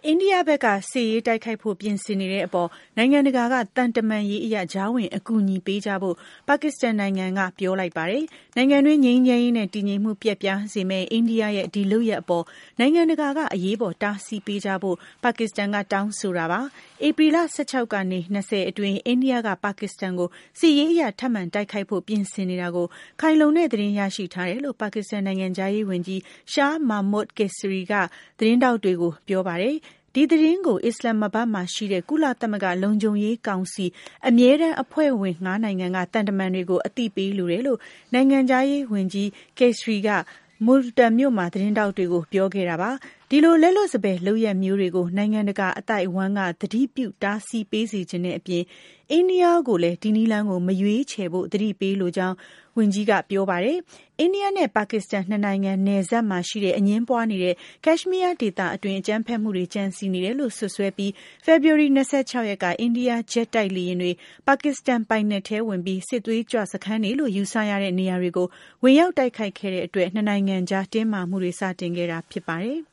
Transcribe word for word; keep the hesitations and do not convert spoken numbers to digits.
အိန္ဒိယဘက်ကစစ်ရေးတိုက်ခိုက်ဖို့ပြင်ဆင်နေတဲ့အပေါ်နိုင်ငံတကာကတန်တမန်ရေးအရကြားဝင်အကူအညီပေးကြဖို့ပါကစ္စတန်နိုင်ငံကပြောလိုက်ပါတယ်။နိုင်ငံတွင်းငြိမ်းချမ်းရေးနဲ့တည်ငြိမ်မှုပျက်ပြားစေမယ့်အိန္ဒိယရဲ့ဒီလုပ်ရပ်အပေါ်နိုင်ငံတကာကအရေးပေါ်တားဆီးပေးကြဖို့ပါကစ္စတန်ကတောင်းဆိုတာပါ။ဧပြီလ၁၆ကနေ၂၀အတွင်းအိန္ဒိယကပါကစ္စတန်ကိုစစ်ရေးအရထပ်မံတိုက်ခိုက်ဖို့ပြင်ဆင်နေတာကိုခိုင်လုံတဲ့သတင်းရရှိထားတယ်လို့ပါကစ္စတန်နိုင်ငံခြားရေးဝန်ကြီး Shah Mahmood Qureshi ကသတင်းထောက်တွေကိုပြောပါတယ်။ဒီသတင်းကိုအစ္စလာမ္မာဘတ်မှာရှိတဲ့ကုလသမဂ္ဂလုံခြုံရေးကောင်စီအမြဲတမ်းအဖွဲ့ဝင်၅နိုင်ငံကတန်တမန်တွေကိုအသိပေးလိုတယ်လို့နိုင်ငံခြားရေးဝန်ကြီး Qureshi ကMultan မြို့မှာသတင်းထောက်တွေကိုပြောခဲ့တာပါ။ဒီလိုလက်လွတ်စပယ်လုပ်ရပ်မျိုးတွေကိုနိုင်ငံတကာအသိုက်အဝန်းကသတိပြုတားဆီးပေးစေခြင်းတဲ့အပြင်အိန္ဒိယကိုလည်းဒီနည်းလမ်းကိုမရွေးချယ်ဖို့သတိပေးလိုကြောင်းဝန်ကြီးကပြောပါတယ်။အိန္ဒိယနဲ့ပါကစ္စတန်နှစ်နိုင်ငံနယ်စပ်မှာရှိတဲ့အငြင်းပွားနေတဲ့ကက်ရှ်မီးယားဒေသအတွင်းအကြမ်းဖက်မှုတွေကြံစည်နေတယ်လို့ဆွဆွဲပြီးဖေဖော်ဝါရီ၂၆ရက်ကအိန္ဒိယဂျက်တိုက်လေယာဉ်တွေပါကစ္စတန်ပိုင်နက်ထဲဝင်ပြီးစစ်သွေးကြွစခန်းတွေလို့ယူဆရတဲ့နေရာတွေကိုဝင်ရောက်တိုက်ခိုက်ခဲ့တဲ့အတွက်နှစ်နိုင်ငံကြားတင်းမာမှုတွေစတင်ခဲ့တာဖြစ်ပါတယ်။